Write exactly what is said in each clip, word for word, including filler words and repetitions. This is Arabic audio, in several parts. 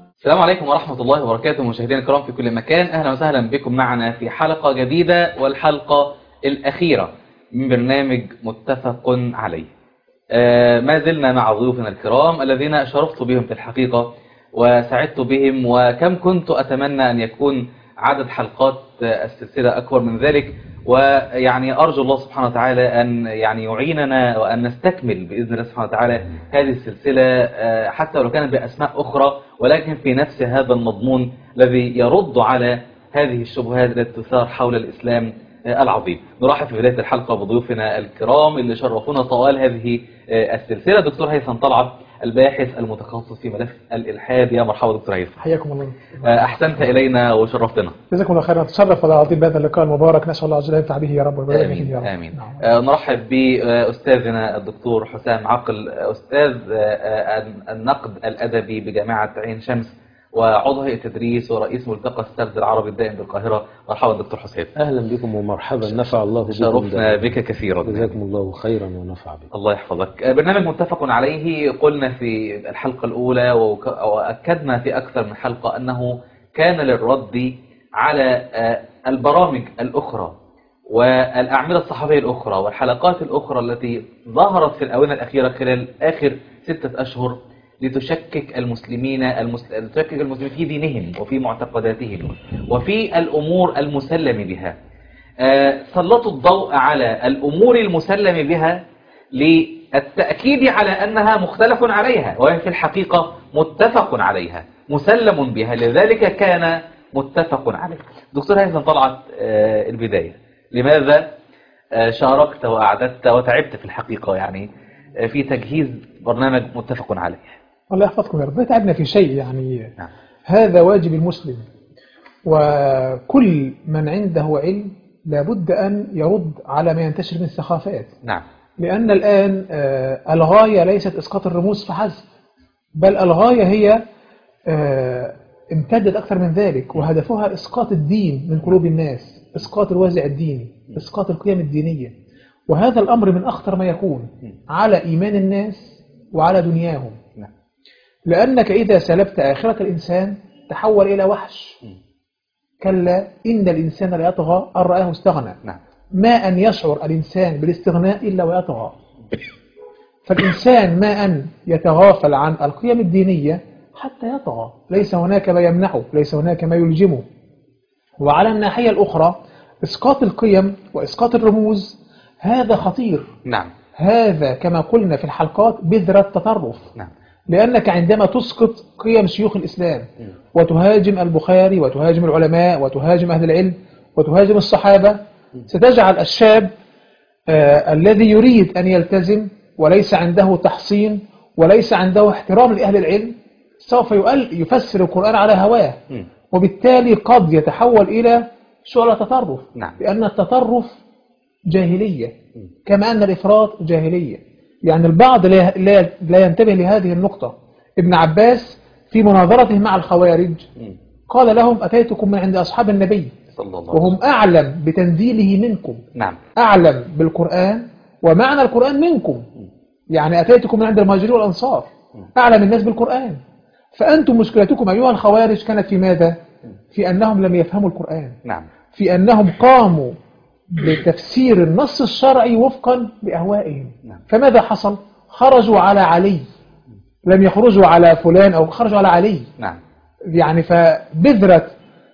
السلام عليكم ورحمة الله وبركاته مشاهدينا الكرام في كل مكان، أهلا وسهلا بكم معنا في حلقة جديدة والحلقة الأخيرة من برنامج متفق عليه. آه ما زلنا مع ضيوفنا الكرام الذين شرفت بهم في الحقيقة وسعدت بهم، وكم كنت أتمنى أن يكون عدد حلقات السلسلة أكبر من ذلك، ويعني أرجو الله سبحانه وتعالى أن يعني يعيننا وأن نستكمل بإذن الله سبحانه وتعالى هذه السلسلة حتى ولو كانت بأسماء أخرى، ولكن في نفس هذا المضمون الذي يرد على هذه الشبهات التي تثار حول الإسلام العظيم. نرحب في بداية الحلقة بضيوفنا الكرام اللي شرفونا طوال هذه السلسلة. دكتور هيثم طلعت، الباحث المتخصص في ملف الإلحاد. يا مرحبا دكتور هيثم، حياكم الله. أحسنت إلينا وشرفتنا. جزاكم الله خيرا. نتشرف والعظيم بهذا اللقاء المبارك، نسأل الله عز وجل ينفع به يا رب ويبارك فيه يا رب. آمين. نعم. نرحب بأستاذنا الدكتور حسام عقل، أستاذ النقد الأدبي بجامعة عين شمس وعضو هيئة التدريس ورئيس ملتقى السرد العربي الدائم بالقاهرة. مرحبا دكتور حسام. أهلا بكم ومرحبا، نفع الله بكم. شرفنا بك كثيرا، جزاكم الله خيرا ونفع بكم. الله يحفظك. برنامج متفق عليه، قلنا في الحلقة الأولى وأكدنا في أكثر من حلقة أنه كان للرد على البرامج الأخرى والأعمدة الصحفية الأخرى والحلقات الأخرى التي ظهرت في الآونة الأخيرة خلال آخر ستة أشهر لتشكك المسلمين المسل... تشكك المسلمين في دينهم وفي معتقداتهم وفي الأمور المسلم بها. آه سلطوا الضوء على الأمور المسلم بها للتأكيد على أنها مختلف عليها، وهي في الحقيقة متفق عليها مسلم بها، لذلك كان متفق عليه. دكتور هيثم طلعت، آه البداية، لماذا آه شاركت وأعددت وتعبت في الحقيقة يعني آه في تجهيز برنامج متفق عليه؟ الله يحفظكم يا رب. ما تعبنا في شيء يعني. نعم. هذا واجب المسلم، وكل من عنده علم لابد أن يرد على ما ينتشر من السخافات. نعم. لأن الآن الغاية ليست إسقاط الرموز فحسب، بل الغاية هي امتدت أكثر من ذلك، وهدفها إسقاط الدين من قلوب الناس، إسقاط الوازع الديني، إسقاط القيم الدينية. وهذا الأمر من أخطر ما يكون على إيمان الناس وعلى دنياهم. لأنك إذا سلبت آخرة الإنسان تحول إلى وحش. كلا إن الإنسان لا يطغى أن رآه استغنى. ما أن يشعر الإنسان بالاستغناء إلا ويطغى. فالإنسان ما أن يتغافل عن القيم الدينية حتى يطغى، ليس هناك ما يمنحه، ليس هناك ما يلجمه. وعلى الناحية الأخرى إسقاط القيم وإسقاط الرموز هذا خطير. نعم. هذا كما قلنا في الحلقات بذرة تطرف. نعم. لأنك عندما تسقط قيم شيوخ الإسلام وتهاجم البخاري وتهاجم العلماء وتهاجم أهل العلم وتهاجم الصحابة، ستجعل الشاب آه الذي يريد أن يلتزم وليس عنده تحصين وليس عنده احترام لأهل العلم سوف يفسر القرآن على هواه، وبالتالي قد يتحول إلى شعلة تطرف. نعم. لأن التطرف جاهلية كما أن الإفراط جاهلية. يعني البعض لا, لا, لا ينتبه لهذه النقطة. ابن عباس في مناظرته مع الخوارج قال لهم أتيتكم من عند أصحاب النبي صلى الله وهم أعلم بتنزيله منكم. نعم. أعلم بالقرآن ومعنى القرآن منكم. يعني أتيتكم من عند المهاجرين والأنصار، أعلم الناس بالقرآن. فأنتم مشكلتكم أيها الخوارج كانت في ماذا؟ في أنهم لم يفهموا القرآن. نعم. في أنهم قاموا بتفسير النص الشرعي وفقا لأهوائهم. نعم. فماذا حصل؟ خرجوا على علي، لم يخرجوا على فلان أو خرجوا على علي. نعم. يعني فبذرة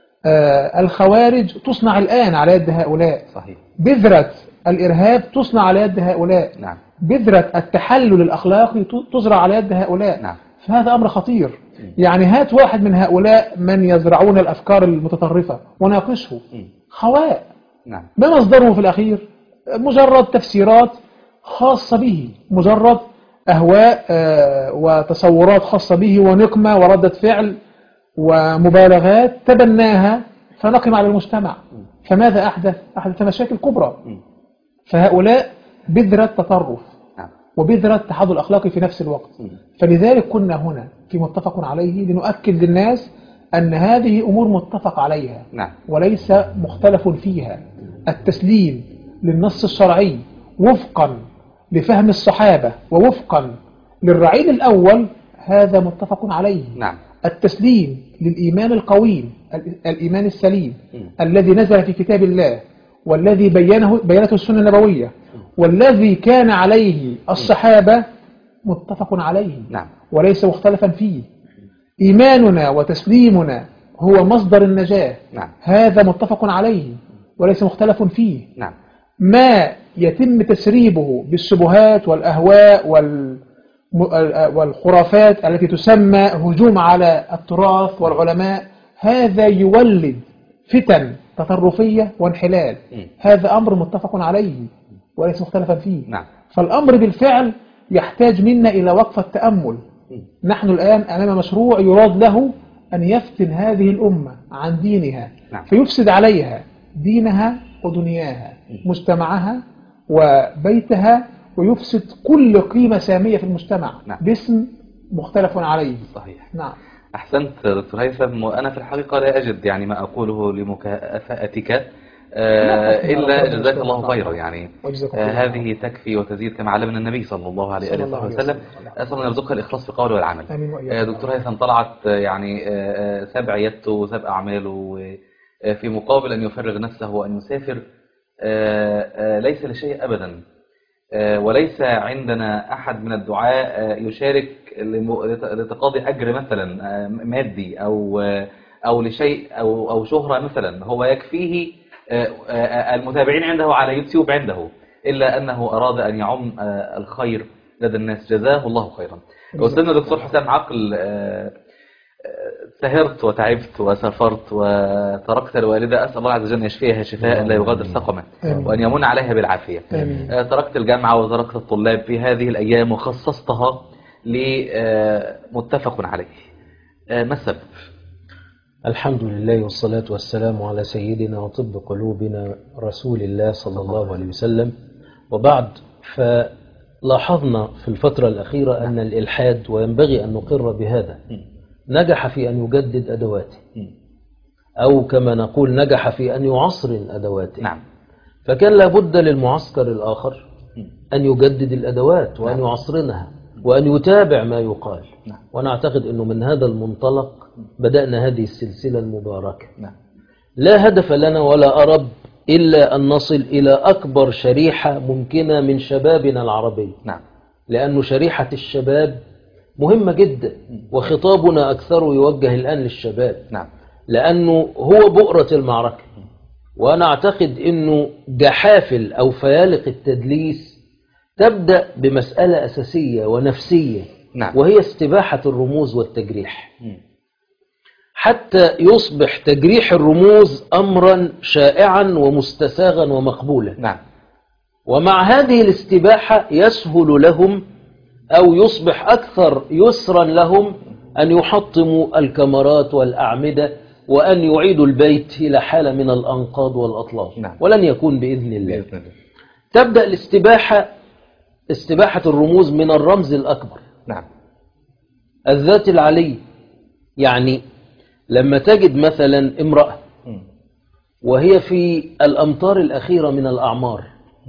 آه الخوارج تصنع الآن على يد هؤلاء. صحيح. بذرة الإرهاب تصنع على يد هؤلاء. نعم. بذرة التحلل الأخلاقي تزرع على يد هؤلاء. نعم. فهذا أمر خطير. يعني هات واحد من هؤلاء من يزرعون الأفكار المتطرفة وناقشه. خواء. نعم. ما مصدره في الأخير؟ مجرد تفسيرات خاصة به، مجرد أهواء وتصورات خاصة به ونقمة وردة فعل ومبالغات تبناها فنقم على المجتمع. فماذا أحدث؟ أحدث مشاكل كبرى. فهؤلاء بذرة تطرف وبذرة تحضر الأخلاقي في نفس الوقت. فلذلك كنا هنا في متفق عليه لنؤكد للناس أن هذه أمور متفق عليها. نعم. وليس مختلف فيها. التسليم للنص الشرعي وفقا لفهم الصحابة ووفقا للرعيل الأول هذا متفق عليه. نعم. التسليم للإيمان القويم، الإيمان السليم م. الذي نزل في كتاب الله، والذي بينه بينته السنة النبوية، والذي كان عليه الصحابة، متفق عليه نعم. وليس مختلفا فيه. إيماننا وتسليمنا هو مصدر النجاة، نعم. هذا متفق عليه وليس مختلف فيه. نعم. ما يتم تسريبه بالشبهات والأهواء وال والخرافات التي تسمى هجوم على التراث والعلماء، هذا يولد فتن تطرفية وانحلال. م. هذا أمر متفق عليه وليس مختلفا فيه. نعم. فالأمر بالفعل يحتاج منا إلى وقفة تأمل. م. نحن الآن أمام مشروع يراد له أن يفتن هذه الأمة عن دينها. نعم. فيفسد عليها دينها ودنياها، م. مجتمعها وبيتها، ويفسد كل قيمة سامية في المجتمع. نعم. باسم مختلف عليه. صحيح. نعم. أحسنت دكتور هيثم، وأنا في الحقيقة لا أجد يعني ما أقوله لمكافأتك آه إلا جزاك الله خيرا. يعني آه هذه تكفي وتزيد كما علمنا النبي صلى الله عليه وآله وسلم. أسأل أن يرزقك الإخلاص في القول والعمل. آه دكتور هيثم طلعت يعني آه سبع يدته وسبع أعماله في مقابل أن يفرغ نفسه وأن يسافر، آه آه ليس لشيء أبدا، وليس عندنا أحد من الدعاء يشارك لتقاضي أجر مثلا مادي أو أو لشيء أو أو شهرة مثلا. هو يكفيه المتابعين عنده على يوتيوب عنده، إلا أنه أراد أن يعم الخير لدى الناس. جزاه الله خيرا. أستاذنا دكتور حسام عقل، سهرت وتعبت وسافرت وتركت الوالدة، أسأل الله عز وجل أن يشفيها شفاء لا يغادر سقما وأن يمن عليها بالعافية. آمين. تركت الجامعة وتركت الطلاب في هذه الأيام وخصصتها لمتفق عليه. ما السبب؟ الحمد لله والصلاة والسلام على سيدنا وطب قلوبنا رسول الله صلى الله عليه وسلم. وبعد، فلاحظنا في الفترة الأخيرة أن الإلحاد، وينبغي أن نقر بهذا، نجح في أن يجدد أدواته، أو كما نقول نجح في أن يعصر أدواته. نعم. فكان لابد للمعسكر الآخر أن يجدد الأدوات وأن نعم. يعصرنها وأن يتابع ما يقال. نعم. وأنا أعتقد أنه من هذا المنطلق بدأنا هذه السلسلة المباركة. نعم. لا هدف لنا ولا أرب إلا أن نصل إلى أكبر شريحة ممكنة من شبابنا العربي. نعم. لأن شريحة الشباب مهمة جدا، وخطابنا أكثر يوجه الآن للشباب. نعم. لأنه هو بؤرة المعركة. وأنا أعتقد أنه جحافل أو فيالق التدليس تبدأ بمسألة أساسية ونفسية. نعم. وهي استباحة الرموز والتجريح، م. حتى يصبح تجريح الرموز أمرا شائعا ومستساغا ومقبولا. نعم. ومع هذه الاستباحة يسهل لهم أو يصبح أكثر يسرا لهم أن يحطموا الكمرات والأعمدة وأن يعيدوا البيت إلى حالة من الأنقاض والأطلال. نعم. ولن يكون بإذن الله. بإذن الله. تبدأ الاستباحة، استباحة الرموز من الرمز الأكبر. نعم. الذات العلي. يعني لما تجد مثلا امرأة وهي في الأمطار الأخيرة من الأعمار،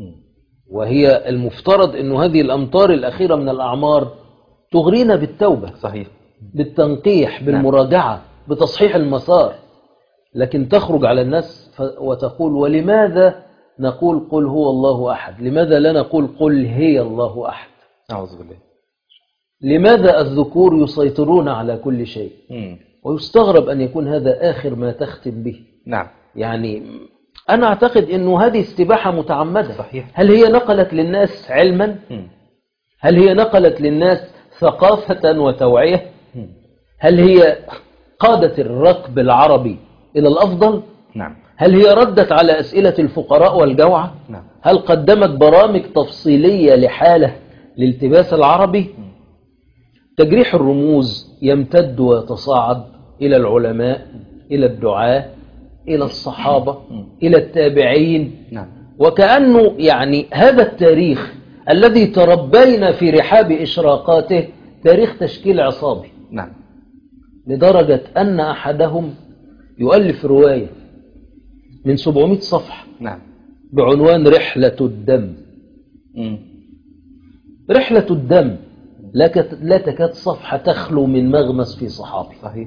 وهي المفترض أن هذه الأمطار الأخيرة من الأعمار تغرينا بالتوبة، صحيح، بالتنقيح، بالمراجعة، بتصحيح المسار، لكن تخرج على الناس وتقول ولماذا نقول قل هو الله أحد؟ لماذا لا نقول قل هي الله أحد؟ أعوذ بالله. لماذا الذكور يسيطرون على كل شيء؟ مم. ويستغرب أن يكون هذا آخر ما تختم به. نعم. يعني أنا أعتقد أنه هذه استباحة متعمدة. صحيح. هل هي نقلت للناس علما؟ مم. هل هي نقلت للناس ثقافة وتوعية؟ مم. هل هي قادت الركب العربي إلى الأفضل؟ نعم. هل هي ردت على أسئلة الفقراء والجوعى؟ نعم. هل قدمت برامج تفصيلية لحالة الالتباس العربي؟ تجريح الرموز يمتد ويتصاعد إلى العلماء، إلى الدعاة، إلى الصحابة، إلى التابعين. نعم. وكأنه يعني هذا التاريخ الذي تربينا في رحاب إشراقاته تاريخ تشكيل عصابي. نعم. لدرجة أن أحدهم يؤلف رواية من سبعمائة صفحة. نعم. بعنوان رحلة الدم. مم. رحلة الدم لا كت- لا تكاد صفحة تخلو من مغمس في صحابي، صحيح.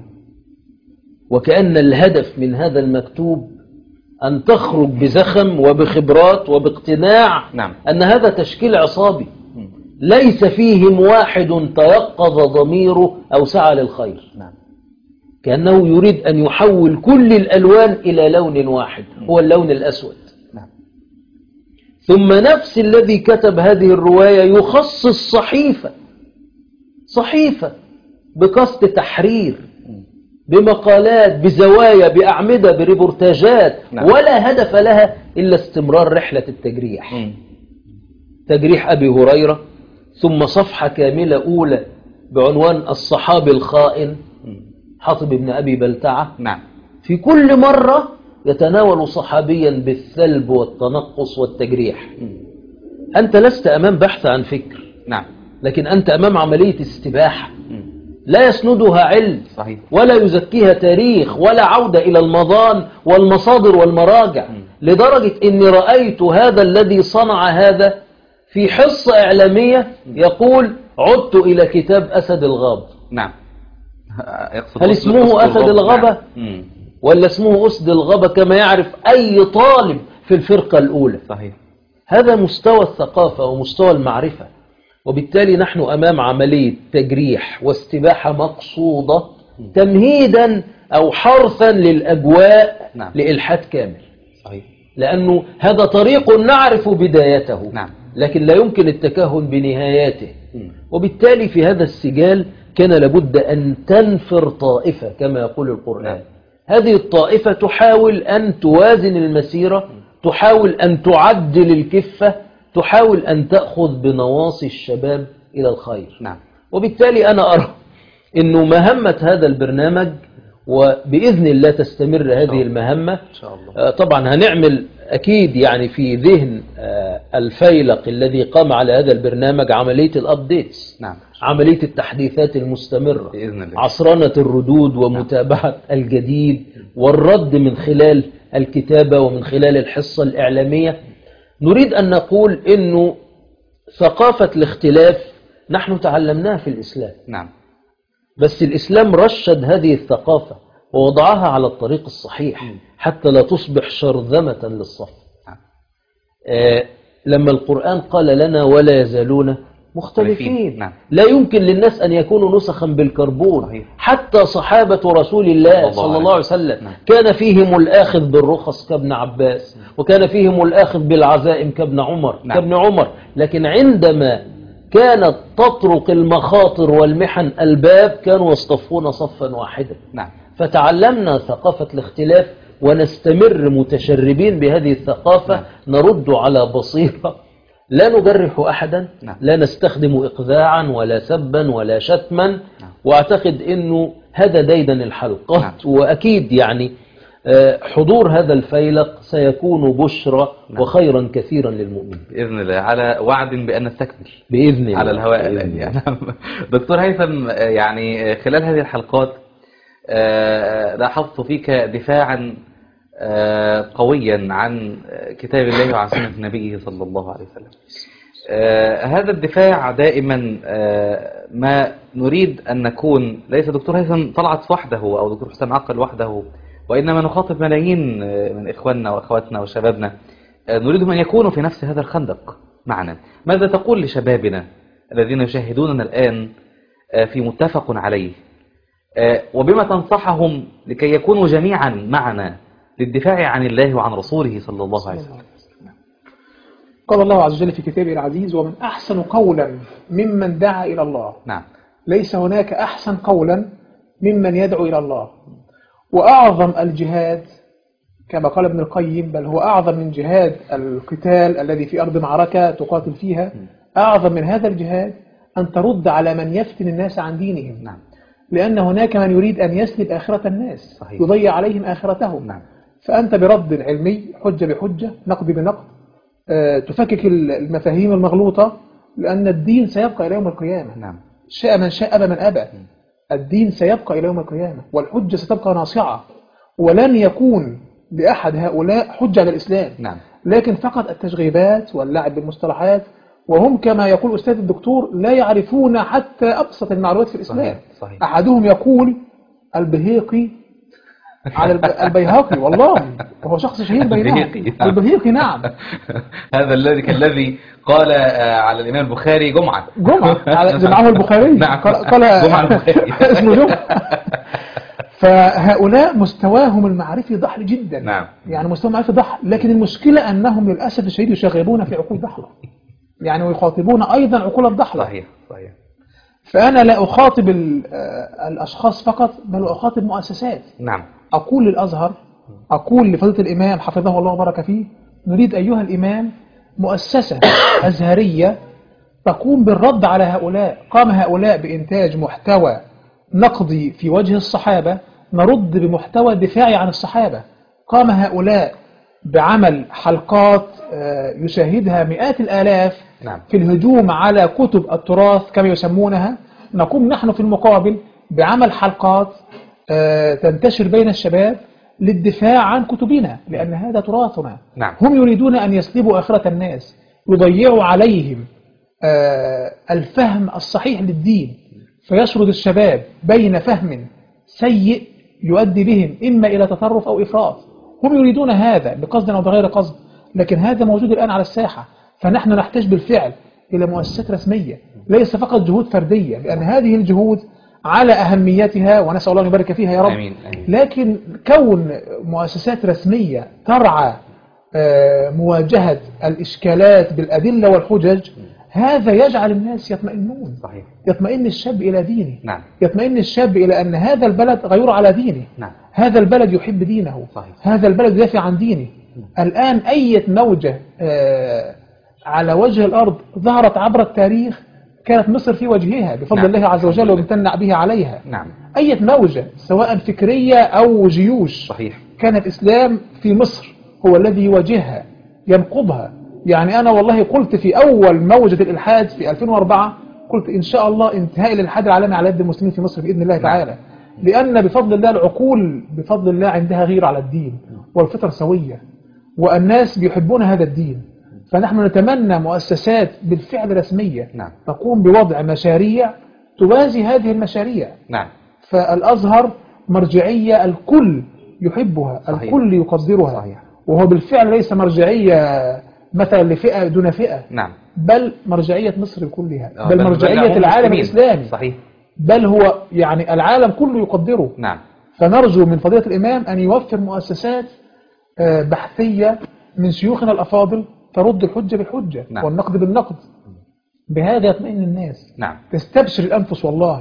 وكأن الهدف من هذا المكتوب أن تخرج بزخم وبخبرات وباقتناع نعم. أن هذا تشكيل عصابي ليس فيهم واحد تيقظ ضميره أو سعى للخير. نعم. كأنه يريد أن يحول كل الألوان إلى لون واحد، هو اللون الأسود. نعم. ثم نفس الذي كتب هذه الرواية يخصص صحيفة صحيفة بقصد تحرير، بمقالات، بزوايا، بأعمدة، بريبورتاجات. نعم. ولا هدف لها إلا استمرار رحلة التجريح. مم. تجريح أبي هريرة، ثم صفحة كاملة أولى بعنوان الصحابي الخائن حاطب بن أبي بلتعة. نعم. في كل مرة يتناول صحابيا بالثلب والتنقص والتجريح. أنت لست أمام بحث عن فكر، نعم. لكن أنت أمام عملية استباحة لا يسندها علم، صحيح. ولا يزكيها تاريخ، ولا عودة إلى المضان والمصادر والمراجع. لدرجة أني رأيت هذا الذي صنع هذا في حصة إعلامية يقول عدت إلى كتاب أسد الغاب. نعم. يقصد هل أسد- اسمه أسد الغابة؟ نعم. مم. ولا اسمه أسد الغابة كما يعرف أي طالب في الفرقة الأولى؟ صحيح. هذا مستوى الثقافة ومستوى المعرفة. وبالتالي نحن أمام عملية تجريح واستباحة مقصودة تمهيدا أو حرثا للأجواء نعم. لإلحاد كامل. صحيح. لأنه هذا طريق نعرف بدايته، نعم. لكن لا يمكن التكهن بنهاياته. مم. وبالتالي في هذا السجال كان لابد أن تنفر طائفة كما يقول القرآن. نعم. هذه الطائفة تحاول أن توازن المسيرة، تحاول أن تعدل الكفة، تحاول أن تأخذ بنواصي الشباب إلى الخير. نعم. وبالتالي أنا أرى أنه مهمة هذا البرنامج، وبإذن الله تستمر هذه المهمة إن شاء الله. آه، طبعا هنعمل أكيد يعني في ذهن آه، الفيلق الذي قام على هذا البرنامج عملية الأبديتس، نعم. عملية التحديثات المستمرة، بإذن الله. عصرنة الردود ومتابعة الجديد والرد من خلال الكتابة ومن خلال الحصة الإعلامية. نريد أن نقول إنه ثقافة الاختلاف نحن تعلمناها في الإسلام، نعم. بس الإسلام رشد هذه الثقافة ووضعها على الطريق الصحيح حتى لا تصبح شرذمة للصف. نعم. آه لما القرآن قال لنا ولا يزالون مختلفين، نعم. لا يمكن للناس أن يكونوا نسخا بالكربون. صحيح. حتى صحابة رسول الله صلى الله عليه وسلم نعم. كان فيهم الآخذ بالرخص كابن عباس، وكان فيهم الآخذ بالعزائم كابن عمر نعم. كابن عمر لكن عندما كانت تطرق المخاطر والمحن الباب كانوا يصطفون صفا واحدا. نعم. فتعلمنا ثقافة الاختلاف ونستمر متشربين بهذه الثقافة. نعم. نرد على بصيرة، لا نجرح أحدا. نعم. لا نستخدم إقذاعا ولا سبا ولا شتما. نعم. وأعتقد أنه هذا ديدن الحلقات. نعم. وأكيد يعني آه، حضور هذا الفيلق سيكون بشرى نعم. وخيرا كثيرا للمؤمن بإذن الله، على وعد بأن نستكمل بإذن الله على الهواء بإذن الآن الله. يعني. دكتور هيثم، يعني خلال هذه الحلقات آه، لاحظت فيك دفاعا آه، قويا عن كتاب الله وعن سنة نبيه صلى الله عليه وسلم. آه، هذا الدفاع دائما آه، ما نريد أن نكون ليس دكتور هيثم طلعت وحده أو دكتور حسام عقل وحده، وإنما نخاطب ملايين من إخواننا وأخواتنا وشبابنا آه، نريدهم أن يكونوا في نفس هذا الخندق معنا. ماذا تقول لشبابنا الذين يشاهدوننا الآن آه، في متفق عليه، آه، وبما تنصحهم لكي يكونوا جميعا معنا للدفاع عن الله وعن رسوله صلى الله عليه وسلم؟ قال الله عز وجل في كتابه العزيز: ومن أحسن قولا ممن دعا إلى الله. نعم. ليس هناك أحسن قولا ممن يدعو إلى الله. وأعظم الجهاد كما قال ابن القيم، بل هو أعظم من جهاد القتال الذي في أرض معركة تقاتل فيها. أعظم من هذا الجهاد أن ترد على من يفتن الناس عن دينهم. نعم. لأن هناك من يريد أن يسلب آخرة الناس، صحيح. يضيع عليهم آخرتهم. نعم. فأنت برد علمي، حجة بحجة، نقد بنقد، أه تفكك المفاهيم المغلوطة، لأن الدين سيبقى إلى يوم القيامة. نعم. شاء من شاء أبى من أبى. الدين سيبقى إلى يوم القيامة، والحجة ستبقى ناصعة، ولن يكون لأحد هؤلاء حجة على الإسلام. نعم. لكن فقط التشغيبات واللعب بالمصطلحات وهم كما يقول أستاذ الدكتور لا يعرفون حتى أبسط المعلومات في الإسلام. صحيح. صحيح. أحدهم يقول البهيقي على الب- البيهقي، والله وهو شخص شهير بينهم. البهيقي، نعم. البهيقي نعم. هذا الذي كالذي قال آه، على الإمام البخاري جمعة جمعة على- جمعه البخاري. نعم. قال قال جمعة البخاري. اسمه جمعة. فهؤلاء مستواهم المعرفي ضحل جدا. نعم. يعني مستوى المعرفي ضحل، لكن المشكلة أنهم للأسف الشديد يشغبون في عقول ضحلة، يعني ويخاطبون أيضا عقول الضحلة. صحيح. صحيح. فأنا لا أخاطب ال- آه، الأشخاص فقط، بل أخاطب مؤسسات. نعم. أقول للأزهر، أقول لفضيلة الإمام حفظه الله وبارك فيه، نريد أيها الإمام مؤسسة أزهرية تقوم بالرد على هؤلاء. قام هؤلاء بإنتاج محتوى نقدي في وجه الصحابة، نرد بمحتوى دفاعي عن الصحابة. قام هؤلاء بعمل حلقات آه، يشاهدها مئات الآلاف نعم. في الهجوم على كتب التراث كما يسمونها. نقوم نحن في المقابل بعمل حلقات آه، تنتشر بين الشباب للدفاع عن كتبنا، لأن هذا تراثنا. نعم. هم يريدون أن يسلبوا آخرة الناس، يضيعوا عليهم آه، الفهم الصحيح للدين، فيشرد الشباب بين فهم سيء يؤدي بهم إما إلى تطرف أو إفراط. هم يريدون هذا بقصد أو بغير قصد، لكن هذا موجود الآن على الساحة. فنحن نحتاج بالفعل إلى مؤسسات رسمية، ليس فقط جهود فردية، لأن هذه الجهود على أهميتها ونسأل الله أن يبارك فيها يا رب. آمين. آمين. لكن كون مؤسسات رسمية ترعى آه، مواجهة الإشكالات بالأدلة والحجج، هذا يجعل الناس يطمئنون. صحيح. يطمئن الشاب إلى دينه. نعم. يطمئن الشاب إلى أن هذا البلد غيور على دينه. نعم. هذا البلد يحب دينه. صحيح. هذا البلد يدافع عن دينه. الآن أي موجة آه، على وجه الأرض ظهرت عبر التاريخ كانت مصر في وجهها بفضل نعم. الله عز وجل وامتنع به عليها. نعم. أي موجة سواء فكرية أو جيوش، صحيح. كان الإسلام في مصر هو الذي يواجهها ينقضها. يعني أنا والله قلت في أول موجة الإلحاد في ألفين وأربعة، قلت إن شاء الله انتهاء الإلحاد العالمي على يد المسلمين في مصر بإذن الله تعالى، لأن بفضل الله العقول بفضل الله عندها غير على الدين، والفطر سوية، والناس بيحبون هذا الدين. فنحن نتمنى مؤسسات بالفعل رسمية نعم. تقوم بوضع مشاريع توازي هذه المشاريع. نعم. فالأزهر مرجعية الكل يحبها. صحيح. الكل يقدرها. صحيح. وهو بالفعل ليس مرجعية مثلا لفئة دون فئة، نعم. بل مرجعية مصر كلها، آه، بل بل- بل مرجعية هم العالم مسلمين. الإسلامي، صحيح. بل هو يعني العالم كله يقدره. نعم. فنرجو من فضيلة الإمام أن يوفر مؤسسات آه، بحثية من شيوخنا الأفاضل ترد الحجة بالحجة. نعم. والنقد بالنقد. بهذا يطمئن الناس. نعم. تستبشر الأنفس والله.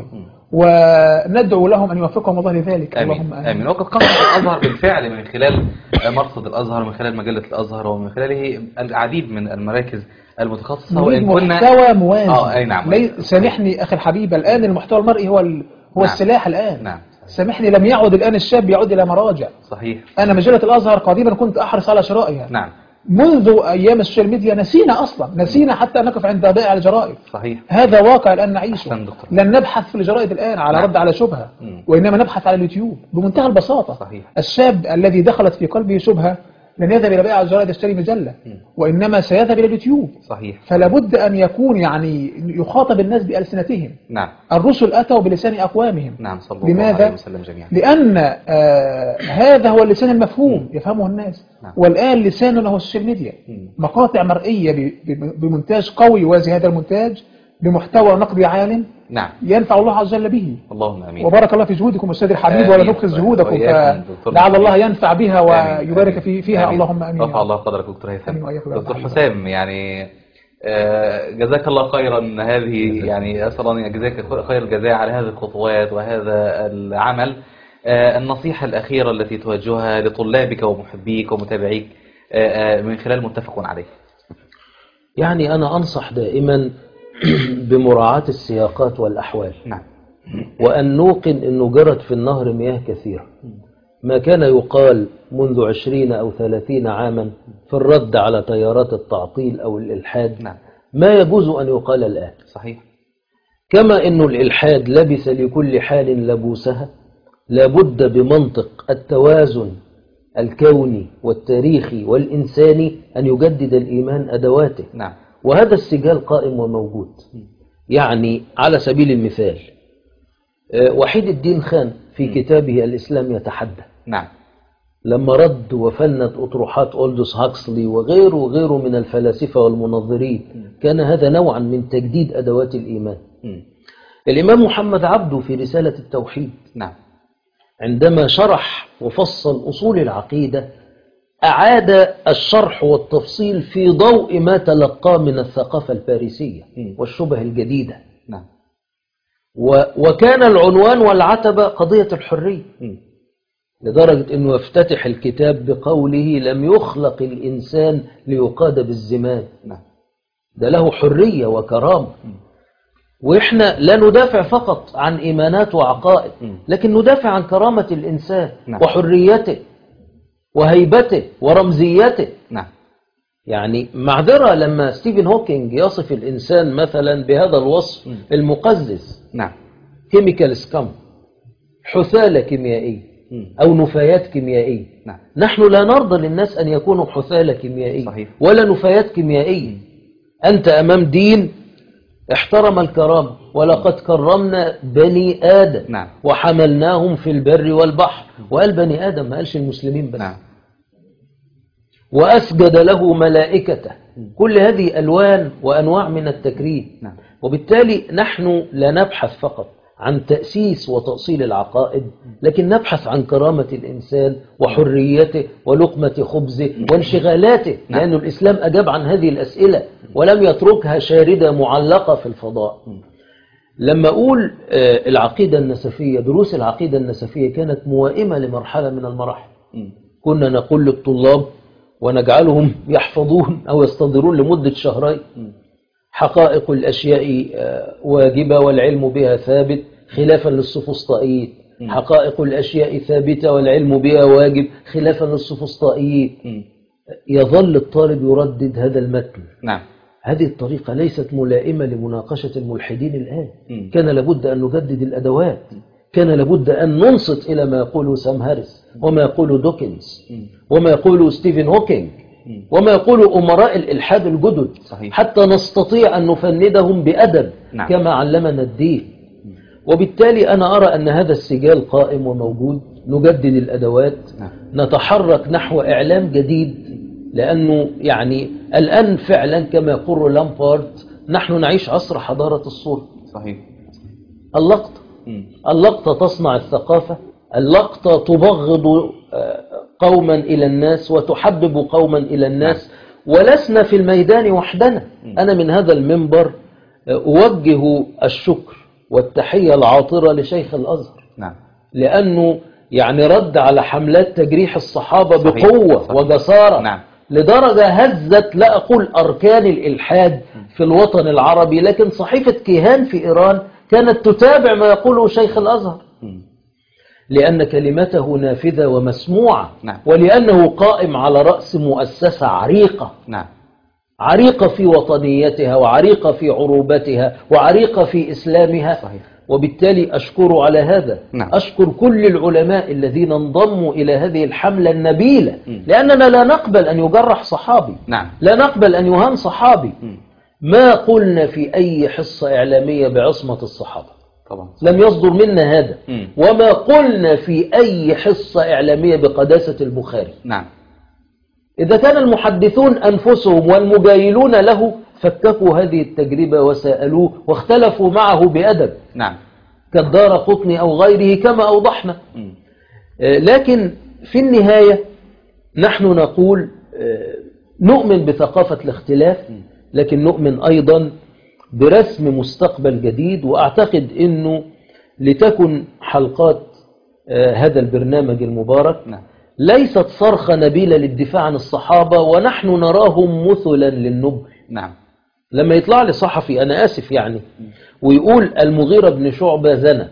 وندعو لهم أن يوفقهم الله لذلك. آمين. اللهم آمين. آمين. وقد قام الأزهر بالفعل من خلال مرصد الأزهر ومن خلال مجلة الأزهر ومن خلاله العديد من المراكز المتخصصة. نريد وإن كنا محتوى موازي. آه أي نعم. لي... سامحني أخي الحبيب، الآن المحتوى المرئي هو ال... هو نعم. السلاح الآن. نعم. سامحني، لم يعد الآن الشاب يعود إلى مراجع. صحيح. أنا مجلة الأزهر قديما كنت أحرص على شرائها. نعم. منذ أيام السوشيال ميديا نسينا أصلا، نسينا حتى نقف عند بائع الجرائد. صحيح. هذا واقع الآن نعيشه. أحسن دكتور. لن نبحث في الجرائد الآن على نعم. رد على شبهة، مم. وإنما نبحث على اليوتيوب بمنتهى البساطة. صحيح. الشاب الذي دخلت في قلبه شبهة لن يذهب إلى بائع الجرائد يشتري مجلة، مم. وإنما سيذهب إلى اليوتيوب. صحيح. فلا بد أن يكون يعني يخاطب الناس بألسنتهم. نعم. الرسل أتوا بلسان أقوامهم. نعم. صلى الله لماذا؟ عليه وسلم جميعا. لأن آه هذا هو اللسان المفهوم يفهمه الناس. نعم. والآن لساننا هو السوشيال ميديا. مم. مقاطع مرئية ب- ب- بمونتاج قوي يوازي هذا المونتاج بمحتوى نقدي عالم نعم. ينفع الله عز وجل به. اللهم آمين. وبارك الله في جهودكم أستاذ الحبيب، آمين. ولا نبخس جهودكم، وإياكم دكتور. فلعل الله ينفع بها آمين. ويبارك آمين. في فيها. آمين. اللهم آمين. رفع الله قدرك دكتور هيثم. آمين وإياكم يا رب دكتور العالمين. حسام، يعني آه، جزاك الله خيرا. هذه يعني أسأل الله أن يجزاك خير الجزاء على هذه الخطوات وهذا العمل. آه، النصيحة الأخيرة التي توجهها لطلابك ومحبيك ومتابعيك آه، آه، من خلال متفق عليه. يعني أنا أنصح دائما بمراعاة السياقات والأحوال، نعم. وأن نوقن أنه جرت في النهر مياه كثيرة. ما كان يقال منذ عشرين أو ثلاثين عاما في الرد على تيارات التعطيل أو الإلحاد نعم. ما يجوز أن يقال الآن. صحيح. كما أن الإلحاد لبس لكل حال لبوسها، لابد بمنطق التوازن الكوني والتاريخي والإنساني أن يجدد الإيمان أدواته. نعم. وهذا السجال قائم وموجود. يعني على سبيل المثال وحيد الدين خان في كتابه الإسلام يتحدى، نعم، لما رد وفند أطروحات أولدوس هاكسلي وغيره وغيره من الفلاسفة والمنظرين، كان هذا نوعا من تجديد أدوات الإيمان. م. الإمام محمد عبده في رسالة التوحيد، نعم، عندما شرح وفصل أصول العقيدة أعاد الشرح والتفصيل في ضوء ما تلقاه من الثقافة الباريسية م. والشبه الجديدة. نعم، وكان العنوان والعتبة قضية الحرية، م. لدرجة أنه يفتتح الكتاب بقوله لم يخلق الإنسان ليقاد بالزمان، نعم، ده له حرية وكرامة. وإحنا لا ندافع فقط عن إيمانات وعقائد، لكن ندافع عن كرامة الإنسان، نعم، وحريته وهيبته ورمزيته. نعم، يعني معذرة لما ستيفن هوكينج يصف الإنسان مثلا بهذا الوصف م. المقزز، نعم، كيميكال سكام، حثالة كيميائية م. أو نفايات كيميائية. نعم. نحن لا نرضى للناس أن يكونوا حثالة كيميائية، صحيح. ولا نفايات كيميائية. أنت أمام دين احترم الكرامة، ولقد كرمنا بني آدم، نعم، وحملناهم في البر والبحر. وقال بني آدم، ما قالش المسلمين بس. نعم. وأسجد له ملائكته. كل هذه ألوان وأنواع من التكريم. نعم. وبالتالي نحن لا نبحث فقط عن تأسيس وتأصيل العقائد، لكن نبحث عن كرامة الإنسان وحريته ولقمة خبزه وانشغالاته، لأن الإسلام أجاب عن هذه الأسئلة ولم يتركها شاردة معلقة في الفضاء. لما أقول العقيدة النسفية، دروس العقيدة النسفية كانت موائمة لمرحلة من المراحل. كنا نقول للطلاب ونجعلهم يحفظون أو يستنظرون لمدة شهرين حقائق الأشياء واجبة والعلم بها ثابت، خلافا للسفسطائيين. حقائق الأشياء ثابتة والعلم بها واجب، خلافا للسفسطائيين. يظل الطالب يردد هذا المتن. نعم. هذه الطريقة ليست ملائمة لمناقشة الملحدين الآن. م. كان لابد أن نجدد الأدوات، كان لابد أن ننصت إلى ما يقوله سام هاريس وما يقوله دوكنز وما يقوله ستيفن هوكينج وما يقول أمراء الإلحاد الجدد. صحيح. حتى نستطيع أن نفندهم بأدب. نعم. كما علمنا الدين. وبالتالي أنا أرى أن هذا السجال قائم وموجود. نجدد الأدوات. نعم. نتحرك نحو إعلام جديد، لأنه يعني الآن فعلا كما يقول لامبارد نحن نعيش عصر حضارة الصورة. صحيح. اللقطة اللقطة تصنع الثقافة، اللقطة تبغض قوما إلى الناس وتحبب قوما إلى الناس. ولسنا في الميدان وحدنا. أنا من هذا المنبر أوجه الشكر والتحية العاطرة لشيخ الأزهر. نعم. لأنه يعني رد على حملات تجريح الصحابة صحيح. بقوة صحيح. وجسارة. نعم. لدرجة هزت لا أقول أركان الإلحاد في الوطن العربي، لكن صحيفة كيهان في إيران كانت تتابع ما يقوله شيخ الأزهر، لأن كلمته نافذة ومسموعة. نعم. ولأنه قائم على رأس مؤسسة عريقة. نعم. عريقة في وطنيتها وعريقة في عروبتها وعريقة في إسلامها. صحيح. وبالتالي أشكر على هذا. نعم. أشكر كل العلماء الذين انضموا إلى هذه الحملة النبيلة. م. لأننا لا نقبل أن يجرح صحابي. نعم. لا نقبل أن يهان صحابي. م. ما قلنا في أي حصة إعلامية بعصمة الصحابة. طبعا. لم يصدر منا هذا. م. وما قلنا في أي حصة إعلامية بقداسة البخاري. نعم. إذا كان المحدثون أنفسهم والمجايلون له فككوا هذه التجربة وسألوه واختلفوا معه بأدب. نعم. كالدار قطني أو غيره كما أوضحنا. م. لكن في النهاية نحن نقول نؤمن بثقافة الاختلاف، لكن نؤمن أيضا برسم مستقبل جديد. وأعتقد أنه لتكن حلقات هذا البرنامج المبارك نعم. ليست صرخة نبيلة للدفاع عن الصحابة ونحن نراهم مثلا للنبل. نعم. لما يطلع لي صحفي، أنا آسف يعني، ويقول المغيرة بن شعبة زنى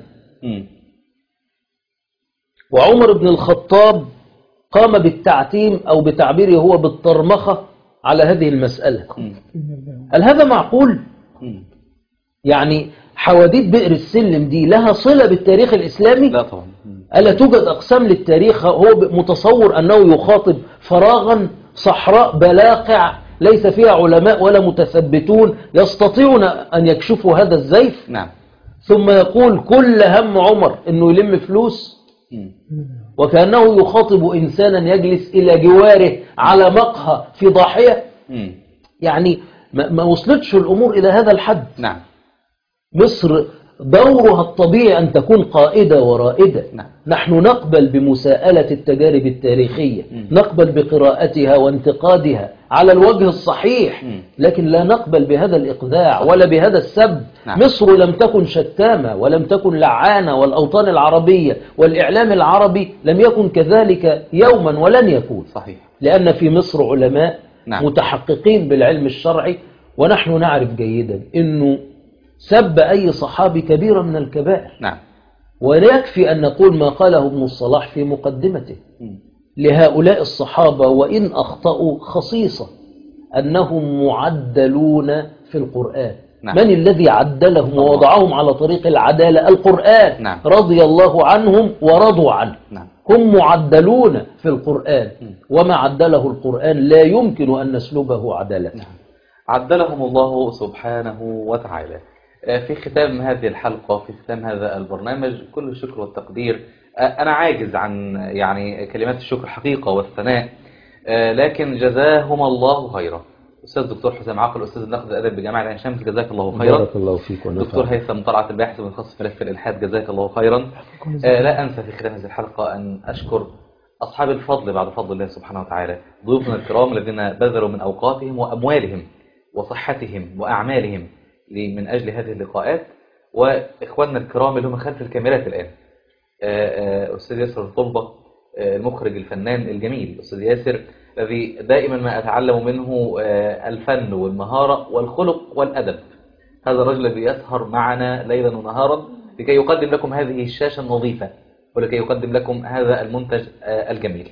وعمر بن الخطاب قام بالتعتيم أو بتعبيره هو بالطرمخة على هذه المسألة، هل هذا معقول؟ يعني حواديت بئر السلم دي لها صلة بالتاريخ الإسلامي؟ لا طبعا. ألا توجد أقسام للتاريخ هو متصور أنه يخاطب فراغا صحراء بلاقع ليس فيها علماء ولا متثبتون يستطيعون أن يكشفوا هذا الزيف. نعم. ثم يقول كل هم عمر أنه يلم فلوس، وكأنه يخاطب إنسانا يجلس إلى جواره على مقهى في ضاحية. يعني ما وصلتش الأمور إلى هذا الحد. نعم. مصر دورها الطبيعي أن تكون قائدة ورائدة. نعم. نحن نقبل بمساءلة التجارب التاريخية، م. نقبل بقراءتها وانتقادها على الوجه الصحيح، م. لكن لا نقبل بهذا الإقذاع ولا بهذا السب. نعم. مصر لم تكن شتامة ولم تكن لعانة، والأوطان العربية والإعلام العربي لم يكن كذلك يوما ولن يكون. صحيح. لأن في مصر علماء نعم. متحققين بالعلم الشرعي، ونحن نعرف جيدا أنه سب أي صحابي كبيرة من الكبائر. نعم. ويكفي أن نقول ما قاله ابن الصلاح في مقدمته م. لهؤلاء الصحابة وإن أخطأوا خصيصة أنهم معدلون في القرآن. نعم. من الذي عدلهم ووضعهم على طريق العدالة؟ القرآن. نعم. رضي الله عنهم ورضوا عنه. نعم. هم معدلون في القرآن، م. وما عدله القرآن لا يمكن أن نسلبه عدالة. نعم. عدلهم الله سبحانه وتعالى. في ختام هذه الحلقة، في ختام هذا البرنامج، كل الشكر والتقدير. أنا عاجز عن يعني كلمات الشكر حقيقة والثناء، لكن جزاهم الله خيرا. أستاذ دكتور حسام عاقل، أستاذ النقد الأدبي بجامعة عين شمس، جزاك الله خيرا. بارك الله فيك. دكتور هيثم طلعت الباحث ومتخصص في ملف الإلحاد، جزاك الله خيرا. لا أنسى في ختام هذه الحلقة أن أشكر أصحاب الفضل بعد فضل الله سبحانه وتعالى، ضيوفنا الكرام الذين بذلوا من أوقاتهم وأموالهم وصحتهم وأعمالهم من أجل هذه اللقاءات، وإخواننا الكرام اللي هم خلف الكاميرات الآن، أستاذ ياسر الطلبة المخرج الفنان الجميل، أستاذ ياسر الذي دائما ما أتعلم منه الفن والمهارة والخلق والأدب. هذا الرجل الذي يسهر معنا ليلا ونهارا لكي يقدم لكم هذه الشاشة النظيفة ولكي يقدم لكم هذا المنتج الجميل.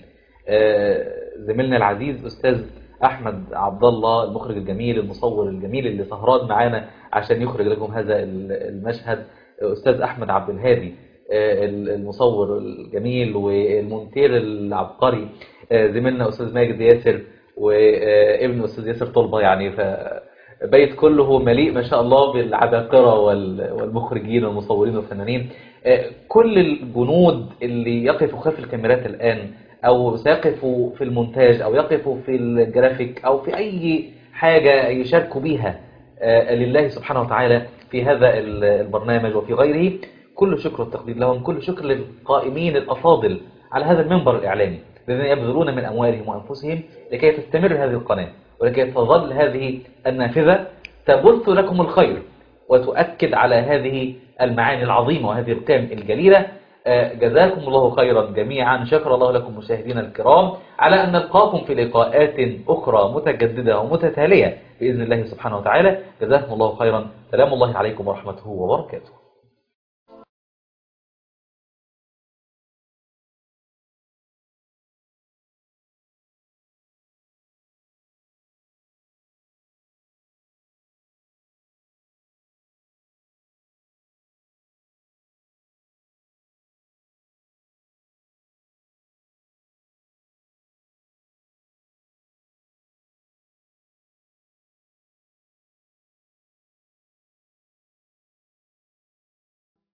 زميلنا العزيز أستاذ أحمد عبد الله المخرج الجميل المصور الجميل اللي سهران معانا عشان يخرج لكم هذا المشهد. أستاذ أحمد عبد الهادي المصور الجميل والمونتير العبقري. زميلنا أستاذ ماجد ياسر وابن أستاذ ياسر طلبة، يعني فبيت كله مليء ما شاء الله بالعباقرة والمخرجين والمصورين والفنانين. كل الجنود اللي يقفوا خلف الكاميرات الآن، أو سيقفوا في المونتاج، أو يقفوا في الجرافيك، أو في أي حاجة يشاركوا بيها لله سبحانه وتعالى في هذا البرنامج وفي غيره، كل شكر والتقدير لهم. كل شكر للقائمين الأفاضل على هذا المنبر الإعلامي الذين يبذلون من أموالهم وأنفسهم لكي تستمر هذه القناة ولكي تظل هذه النافذة تبث لكم الخير وتؤكد على هذه المعاني العظيمة وهذه القيم الجليلة. جزاكم الله خيرا جميعا. شكر الله لكم مشاهدينا الكرام على أن نلقاكم في لقاءات أخرى متجددة ومتتالية بإذن الله سبحانه وتعالى. جزاكم الله خيرا. سلام الله عليكم ورحمته وبركاته.